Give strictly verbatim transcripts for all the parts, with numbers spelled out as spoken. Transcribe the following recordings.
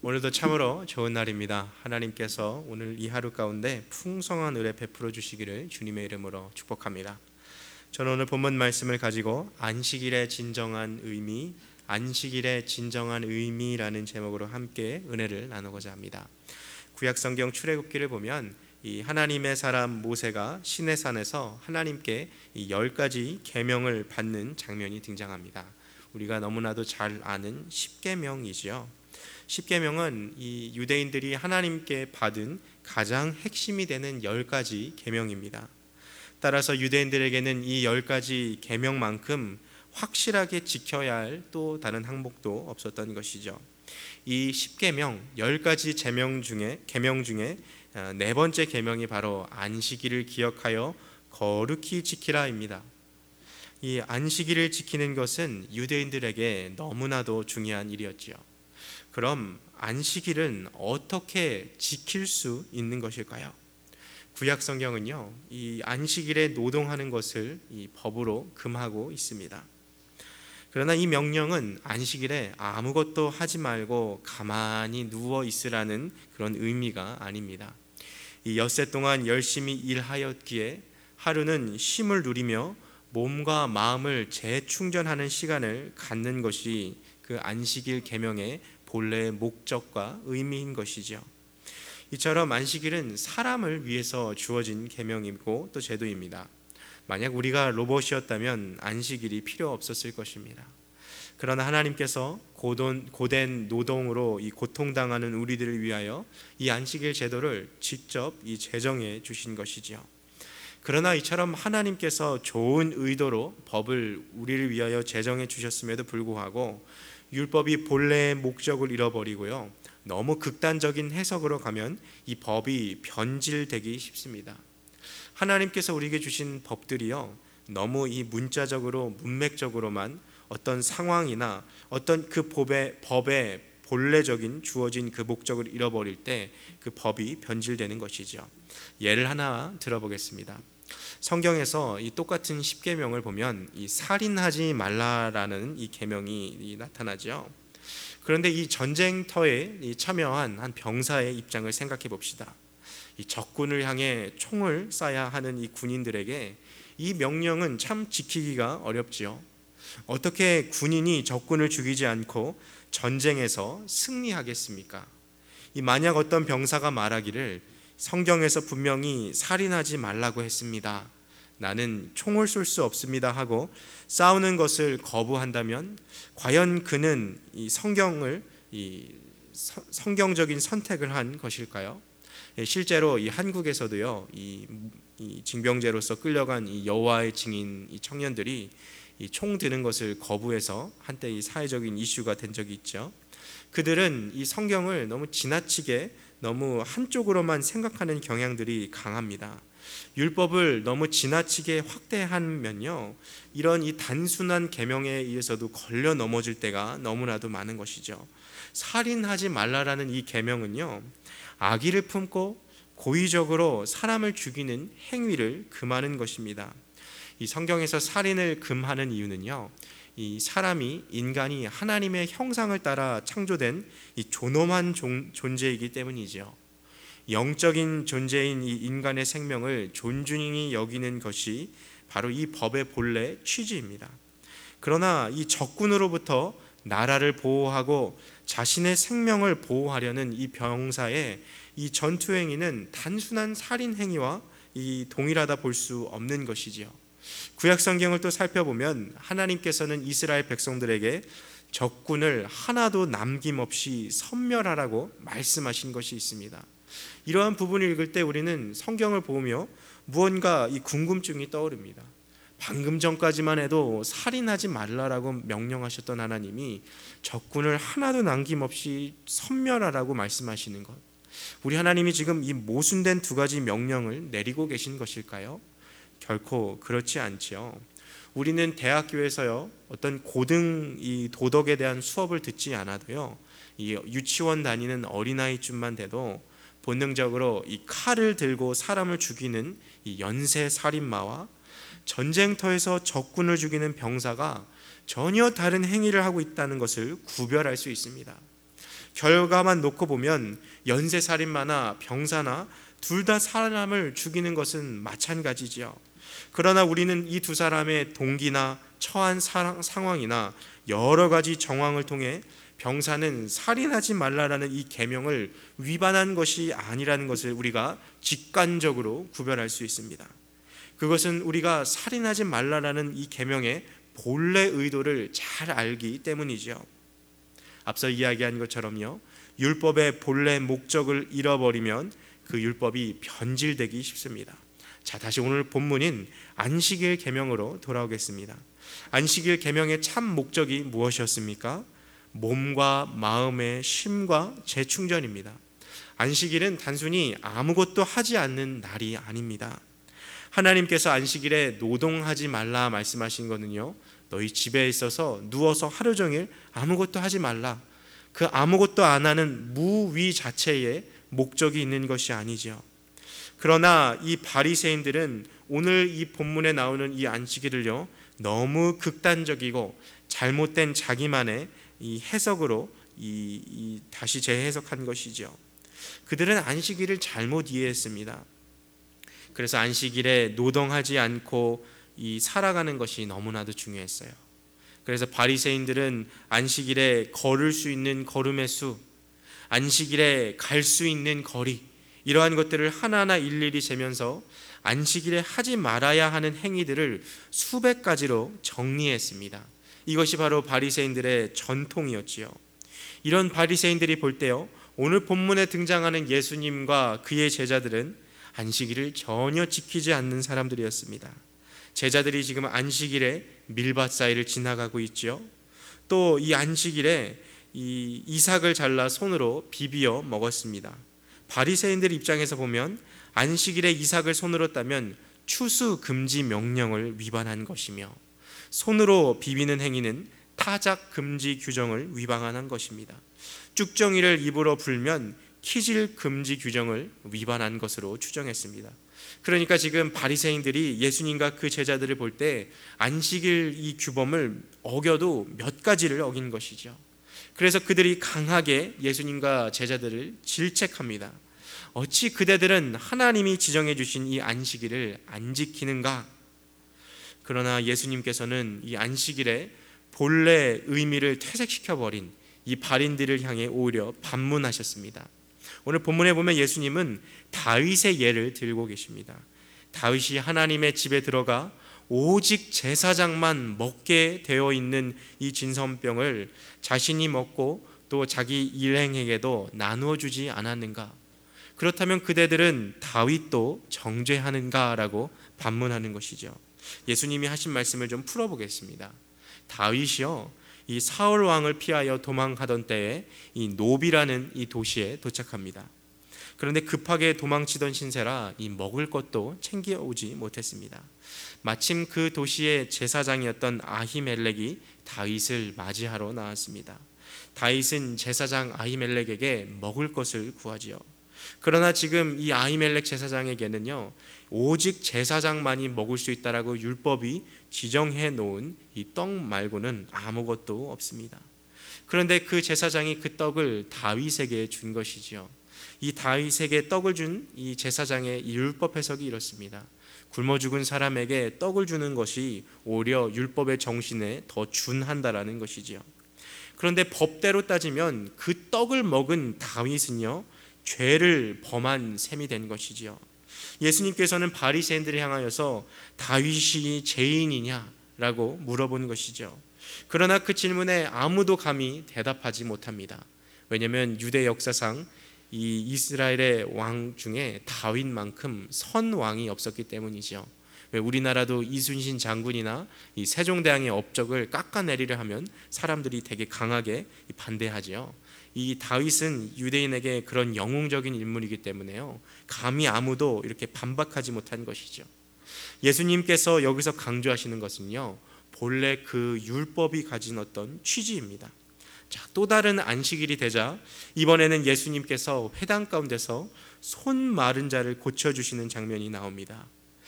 오늘도 참으로 좋은 날입니다. 하나님께서 오늘 이 하루 가운데 풍성한 은혜 베풀어 주시기를 주님의 이름으로 축복합니다. 저는 오늘 본문 말씀을 가지고 안식일의 진정한 의미, 안식일의 진정한 의미라는 제목으로 함께 은혜를 나누고자 합니다. 구약성경 출애굽기를 보면 이 하나님의 사람 모세가 시내산에서 하나님께 이 열 가지 계명을 받는 장면이 등장합니다. 우리가 너무나도 잘 아는 십계명이지요. 십계명은 이 유대인들이 하나님께 받은 가장 핵심이 되는 열 가지 계명입니다. 따라서 유대인들에게는 이 열 가지 계명만큼 확실하게 지켜야 할 또 다른 항목도 없었던 것이죠. 이 십계명 열 가지 계명 중에 계명 중에 네 번째 계명이 바로 안식일을 기억하여 거룩히 지키라입니다. 이 안식일을 지키는 것은 유대인들에게 너무나도 중요한 일이었지요. 그럼 안식일은 어떻게 지킬 수 있는 것일까요? 구약 성경은요, 이 안식일에 노동하는 것을 이 법으로 금하고 있습니다. 그러나 이 명령은 안식일에 아무것도 하지 말고 가만히 누워 있으라는 그런 의미가 아닙니다. 이 엿새 동안 열심히 일하였기에 하루는 쉼을 누리며 몸과 마음을 재충전하는 시간을 갖는 것이 그 안식일 계명의 본래의 목적과 의미인 것이죠. 이처럼 안식일은 사람을 위해서 주어진 계명이고 또 제도입니다. 만약 우리가 로봇이었다면 안식일이 필요 없었을 것입니다. 그러나 하나님께서 고돈, 고된 노동으로 이 고통당하는 우리들을 위하여 이 안식일 제도를 직접 이 제정해 주신 것이지요. 그러나 이처럼 하나님께서 좋은 의도로 법을 우리를 위하여 제정해 주셨음에도 불구하고 율법이 본래의 목적을 잃어버리고요, 너무 극단적인 해석으로 가면 이 법이 변질되기 쉽습니다. 하나님께서 우리에게 주신 법들이요, 너무 이 문자적으로 문맥적으로만 어떤 상황이나 어떤 그 법의, 법의 본래적인 주어진 그 목적을 잃어버릴 때 그 법이 변질되는 것이죠. 예를 하나 들어보겠습니다. 성경에서 이 똑같은 십계명을 보면 이 살인하지 말라라는 이 계명이 나타나죠. 그런데 이 전쟁터에 참여한 한 병사의 입장을 생각해 봅시다. 이 적군을 향해 총을 쏴야 하는 이 군인들에게 이 명령은 참 지키기가 어렵지요. 어떻게 군인이 적군을 죽이지 않고 전쟁에서 승리하겠습니까? 이 만약 어떤 병사가 말하기를 성경에서 분명히 살인하지 말라고 했습니다, 나는 총을 쏠 수 없습니다 하고 싸우는 것을 거부한다면 과연 그는 이 성경을 이 성경적인 선택을 한 것일까요? 실제로 이 한국에서도요, 이, 이 징병제로서 끌려간 이 여호와의 증인 이 청년들이 이 총 드는 것을 거부해서 한때 이 사회적인 이슈가 된 적이 있죠. 그들은 이 성경을 너무 지나치게 너무 한쪽으로만 생각하는 경향들이 강합니다. 율법을 너무 지나치게 확대하면요, 이런 이 단순한 계명에 의해서도 걸려 넘어질 때가 너무나도 많은 것이죠. 살인하지 말라라는 이 계명은요, 악의를 품고 고의적으로 사람을 죽이는 행위를 금하는 것입니다. 이 성경에서 살인을 금하는 이유는요, 이 사람이 인간이 하나님의 형상을 따라 창조된 이 존엄한 존재이기 때문이죠. 영적인 존재인 이 인간의 생명을 존중히 여기는 것이 바로 이 법의 본래 취지입니다. 그러나 이 적군으로부터 나라를 보호하고 자신의 생명을 보호하려는 이 병사의 이 전투 행위는 단순한 살인 행위와 이 동일하다 볼 수 없는 것이지요. 구약 성경을 또 살펴보면 하나님께서는 이스라엘 백성들에게 적군을 하나도 남김없이 섬멸하라고 말씀하신 것이 있습니다. 이러한 부분을 읽을 때 우리는 성경을 보며 무언가 이 궁금증이 떠오릅니다. 방금 전까지만 해도 살인하지 말라라고 명령하셨던 하나님이 적군을 하나도 남김없이 섬멸하라고 말씀하시는 것, 우리 하나님이 지금 이 모순된 두 가지 명령을 내리고 계신 것일까요? 결코 그렇지 않지요. 우리는 대학교에서요, 어떤 고등 이 도덕에 대한 수업을 듣지 않아도요, 이 유치원 다니는 어린아이쯤만 돼도 본능적으로 이 칼을 들고 사람을 죽이는 이 연쇄 살인마와 전쟁터에서 적군을 죽이는 병사가 전혀 다른 행위를 하고 있다는 것을 구별할 수 있습니다. 결과만 놓고 보면 연쇄살인마나 병사나 둘 다 사람을 죽이는 것은 마찬가지지요. 그러나 우리는 이 두 사람의 동기나 처한 상황이나 여러 가지 정황을 통해 병사는 살인하지 말라라는 이 계명을 위반한 것이 아니라는 것을 우리가 직관적으로 구별할 수 있습니다. 그것은 우리가 살인하지 말라라는 이 계명의 본래 의도를 잘 알기 때문이죠. 앞서 이야기한 것처럼요, 율법의 본래 목적을 잃어버리면 그 율법이 변질되기 쉽습니다. 자, 다시 오늘 본문인 안식일 계명으로 돌아오겠습니다. 안식일 계명의 참 목적이 무엇이었습니까? 몸과 마음의 쉼과 재충전입니다. 안식일은 단순히 아무것도 하지 않는 날이 아닙니다. 하나님께서 안식일에 노동하지 말라 말씀하신 것은요, 너희 집에 있어서 누워서 하루 종일 아무것도 하지 말라, 그 아무것도 안 하는 무위 자체에 목적이 있는 것이 아니죠. 그러나 이 바리새인들은 오늘 이 본문에 나오는 이 안식일을요, 너무 극단적이고 잘못된 자기만의 이 해석으로 이, 이 다시 재해석한 것이죠. 그들은 안식일을 잘못 이해했습니다. 그래서 안식일에 노동하지 않고 이 살아가는 것이 너무나도 중요했어요. 그래서 바리새인들은 안식일에 걸을 수 있는 걸음의 수, 안식일에 갈 수 있는 거리, 이러한 것들을 하나하나 일일이 재면서 안식일에 하지 말아야 하는 행위들을 수백 가지로 정리했습니다. 이것이 바로 바리새인들의 전통이었지요. 이런 바리새인들이 볼 때요, 오늘 본문에 등장하는 예수님과 그의 제자들은 안식일을 전혀 지키지 않는 사람들이었습니다. 제자들이 지금 안식일에 밀밭 사이를 지나가고 있죠. 또 이 안식일에 이 이삭을 잘라 손으로 비비어 먹었습니다. 바리새인들 입장에서 보면 안식일에 이삭을 손으로 따면 추수 금지 명령을 위반한 것이며, 손으로 비비는 행위는 타작 금지 규정을 위반한 것입니다. 쭉정이를 입으로 불면 키질 금지 규정을 위반한 것으로 추정했습니다. 그러니까 지금 바리새인들이 예수님과 그 제자들을 볼 때 안식일 이 규범을 어겨도 몇 가지를 어긴 것이죠. 그래서 그들이 강하게 예수님과 제자들을 질책합니다. 어찌 그대들은 하나님이 지정해 주신 이 안식일을 안 지키는가? 그러나 예수님께서는 이 안식일의 본래 의미를 퇴색시켜버린 이 바린들을 향해 오히려 반문하셨습니다. 오늘 본문에 보면 예수님은 다윗의 예를 들고 계십니다. 다윗이 하나님의 집에 들어가 오직 제사장만 먹게 되어 있는 이 진선병을 자신이 먹고 또 자기 일행에게도 나누어 주지 않았는가? 그렇다면 그대들은 다윗도 정죄하는가라고 반문하는 것이죠. 예수님이 하신 말씀을 좀 풀어보겠습니다. 다윗이요, 이 사울 왕을 피하여 도망하던 때에 이 노비라는 이 도시에 도착합니다. 그런데 급하게 도망치던 신세라 이 먹을 것도 챙겨오지 못했습니다. 마침 그 도시의 제사장이었던 아히멜렉이 다윗을 맞이하러 나왔습니다. 다윗은 제사장 아히멜렉에게 먹을 것을 구하지요. 그러나 지금 이 아히멜렉 제사장에게는요, 오직 제사장만이 먹을 수 있다라고 율법이 지정해 놓은 이 떡 말고는 아무것도 없습니다. 그런데 그 제사장이 그 떡을 다윗에게 준 것이지요. 이 다윗에게 떡을 준 이 제사장의 이 율법 해석이 이렇습니다. 굶어 죽은 사람에게 떡을 주는 것이 오히려 율법의 정신에 더 준한다라는 것이지요. 그런데 법대로 따지면 그 떡을 먹은 다윗은요, 죄를 범한 셈이 된 것이지요. 예수님께서는 바리새인들을 향하여서 다윗이 죄인이냐라고 물어본 것이죠. 그러나 그 질문에 아무도 감히 대답하지 못합니다. 왜냐하면 유대 역사상 이 이스라엘의 왕 중에 다윗만큼 선 왕이 없었기 때문이죠. 왜 우리나라도 이순신 장군이나 이 세종대왕의 업적을 깎아내리려 하면 사람들이 되게 강하게 반대하지요. 이 다윗은 유대인에게 그런 영웅적인 인물이기 때문에요, 감히 아무도 이렇게 반박하지 못한 것이죠. 예수님께서 여기서 강조하시는 것은요, 본래 그 율법이 가진 어떤 취지입니다. 자, 또 다른 안식일이 되자 이번에는 예수님께서 회당 가운데서 손 마른 자를 고쳐주시는 장면이 나옵니다.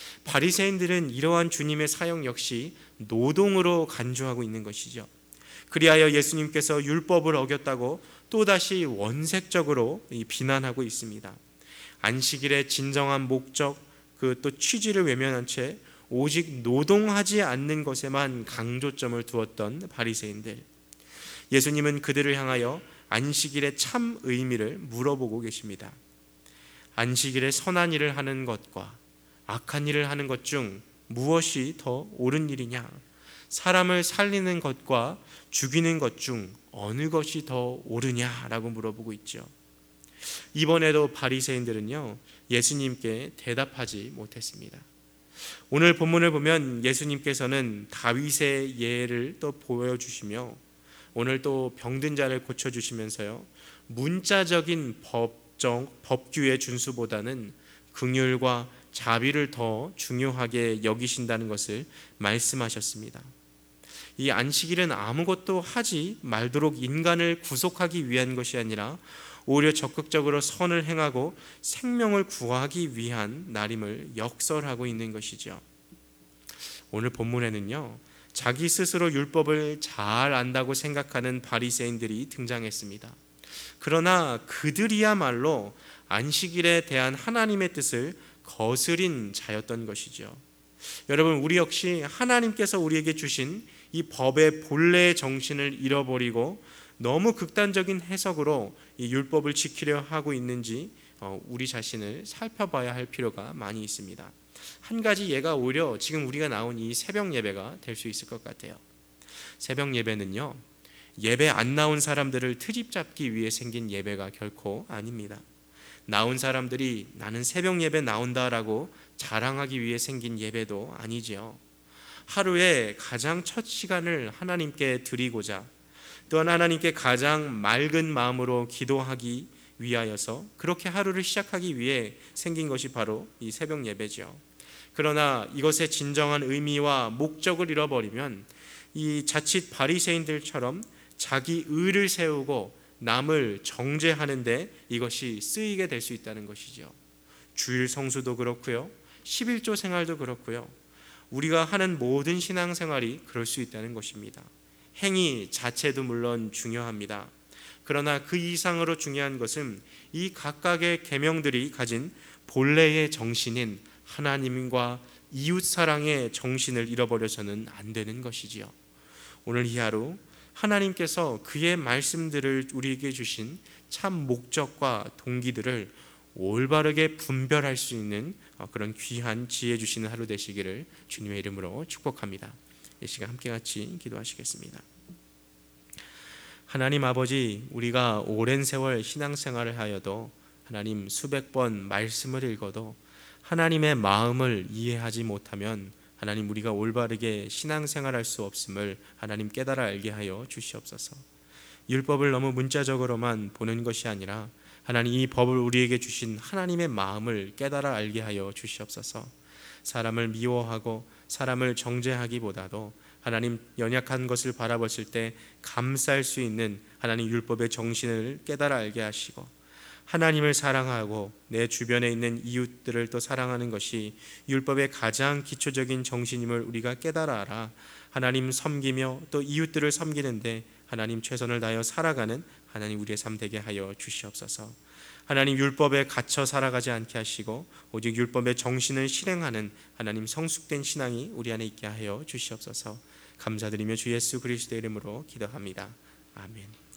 바리새인들은 이러한 주님의 사역 역시 노동으로 간주하고 있는 것이죠. 그리하여 예수님께서 율법을 어겼다고 또다시 원색적으로 비난하고 있습니다. 안식일의 진정한 목적, 그 또 취지를 외면한 채 오직 노동하지 않는 것에만 강조점을 두었던 바리새인들. 예수님은 그들을 향하여 안식일의 참 의미를 물어보고 계십니다. 안식일에 선한 일을 하는 것과 악한 일을 하는 것 중 무엇이 더 옳은 일이냐? 사람을 살리는 것과 죽이는 것 중 어느 것이 더 옳으냐라고 물어보고 있죠. 이번에도 바리새인들은요, 예수님께 대답하지 못했습니다. 오늘 본문을 보면 예수님께서는 다윗의 예를 또 보여주시며 오늘 또 병든 자를 고쳐주시면서요, 문자적인 법정, 법규의 준수보다는 긍휼과 자비를 더 중요하게 여기신다는 것을 말씀하셨습니다. 이 안식일은 아무것도 하지 말도록 인간을 구속하기 위한 것이 아니라 오히려 적극적으로 선을 행하고 생명을 구하기 위한 날임을 역설하고 있는 것이죠. 오늘 본문에는요, 자기 스스로 율법을 잘 안다고 생각하는 바리새인들이 등장했습니다. 그러나 그들이야말로 안식일에 대한 하나님의 뜻을 거스린 자였던 것이죠. 여러분, 우리 역시 하나님께서 우리에게 주신 이 법의 본래의 정신을 잃어버리고 너무 극단적인 해석으로 이 율법을 지키려 하고 있는지 우리 자신을 살펴봐야 할 필요가 많이 있습니다. 한 가지 예가 오히려 지금 우리가 나온 이 새벽 예배가 될 수 있을 것 같아요. 새벽 예배는요, 예배 안 나온 사람들을 트집 잡기 위해 생긴 예배가 결코 아닙니다. 나온 사람들이 나는 새벽 예배 나온다라고 자랑하기 위해 생긴 예배도 아니지요. 하루에 가장 첫 시간을 하나님께 드리고자, 또한 하나님께 가장 맑은 마음으로 기도하기 위하여서 그렇게 하루를 시작하기 위해 생긴 것이 바로 이 새벽 예배죠. 그러나 이것의 진정한 의미와 목적을 잃어버리면 이 자칫 바리새인들처럼 자기 의를 세우고 남을 정죄하는데 이것이 쓰이게 될 수 있다는 것이죠. 주일 성수도 그렇고요, 십일조 생활도 그렇고요, 우리가 하는 모든 신앙생활이 그럴 수 있다는 것입니다. 행위 자체도 물론 중요합니다. 그러나 그 이상으로 중요한 것은 이 각각의 계명들이 가진 본래의 정신인 하나님과 이웃 사랑의 정신을 잃어버려서는 안 되는 것이지요. 오늘 이 하루 하나님께서 그의 말씀들을 우리에게 주신 참 목적과 동기들을 올바르게 분별할 수 있는 그런 귀한 지혜 주시는 하루 되시기를 주님의 이름으로 축복합니다. 이 시간 함께 같이 기도하시겠습니다. 하나님 아버지, 우리가 오랜 세월 신앙생활을 하여도 하나님 수백 번 말씀을 읽어도 하나님의 마음을 이해하지 못하면 하나님 우리가 올바르게 신앙생활할 수 없음을 하나님 깨달아 알게 하여 주시옵소서. 율법을 너무 문자적으로만 보는 것이 아니라 하나님 이 법을 우리에게 주신 하나님의 마음을 깨달아 알게 하여 주시옵소서. 사람을 미워하고 사람을 정죄하기보다도 하나님 연약한 것을 바라봤을 때 감쌀 수 있는 하나님 율법의 정신을 깨달아 알게 하시고, 하나님을 사랑하고 내 주변에 있는 이웃들을 또 사랑하는 것이 율법의 가장 기초적인 정신임을 우리가 깨달아 알아 하나님 섬기며 또 이웃들을 섬기는데 하나님 최선을 다하여 살아가는 하나님 우리의 삶 되게 하여 주시옵소서. 하나님 율법에 갇혀 살아가지 않게 하시고 오직 율법의 정신을 실행하는 하나님 성숙된 신앙이 우리 안에 있게 하여 주시옵소서. 감사드리며 주 예수 그리스도의 이름으로 기도합니다. 아멘.